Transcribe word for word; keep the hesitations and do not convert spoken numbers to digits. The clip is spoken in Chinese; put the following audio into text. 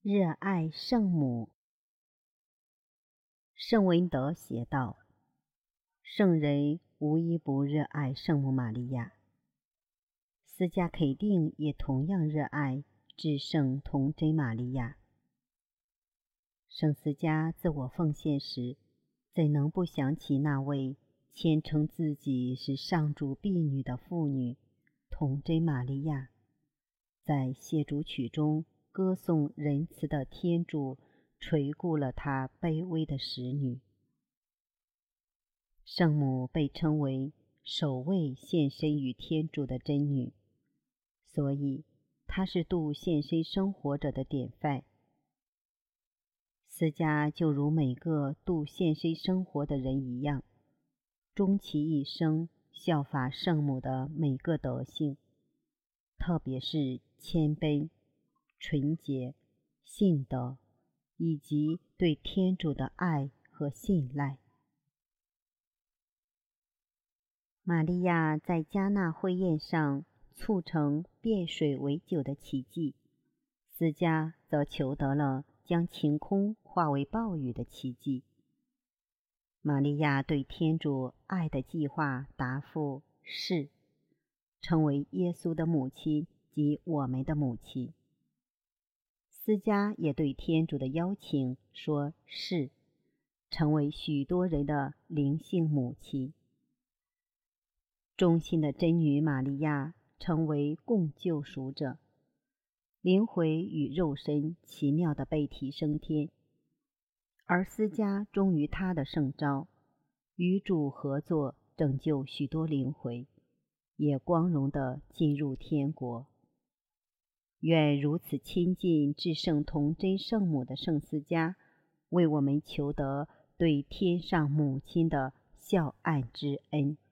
热爱圣母。圣文德写道，圣人无一不热爱圣母玛利亚。思嘉肯定也同样热爱至圣童贞玛利亚。圣思嘉自我奉献时，怎能不想起那位谦称自己是上主婢女的妇女童贞玛利亚，在谢主曲中歌颂仁慈的天主垂顾了她卑微的使女。圣母被称为首位献身于天主的真女，所以她是度献身生活者的典范。思嘉就如每个度献身生活的人一样，终其一生效法圣母的每个德性，特别是谦卑、纯洁、信德，以及对天主的爱和信赖。玛利亚在迦纳会宴上促成变水为酒的奇迹，思嘉则求得了将晴空化为暴雨的奇迹。玛利亚对天主爱的计划答复是，成为耶稣的母亲及我们的母亲。思嘉也对天主的邀请说是，成为许多人的灵性母亲。忠心的真女玛利亚成为共救赎者，灵魂与肉身奇妙地被提升天，而思嘉忠于他的圣召，与主合作拯救许多灵魂，也光荣地进入天国。愿如此亲近至圣童贞圣母的圣思嘉，为我们求得对天上母亲的孝爱之恩。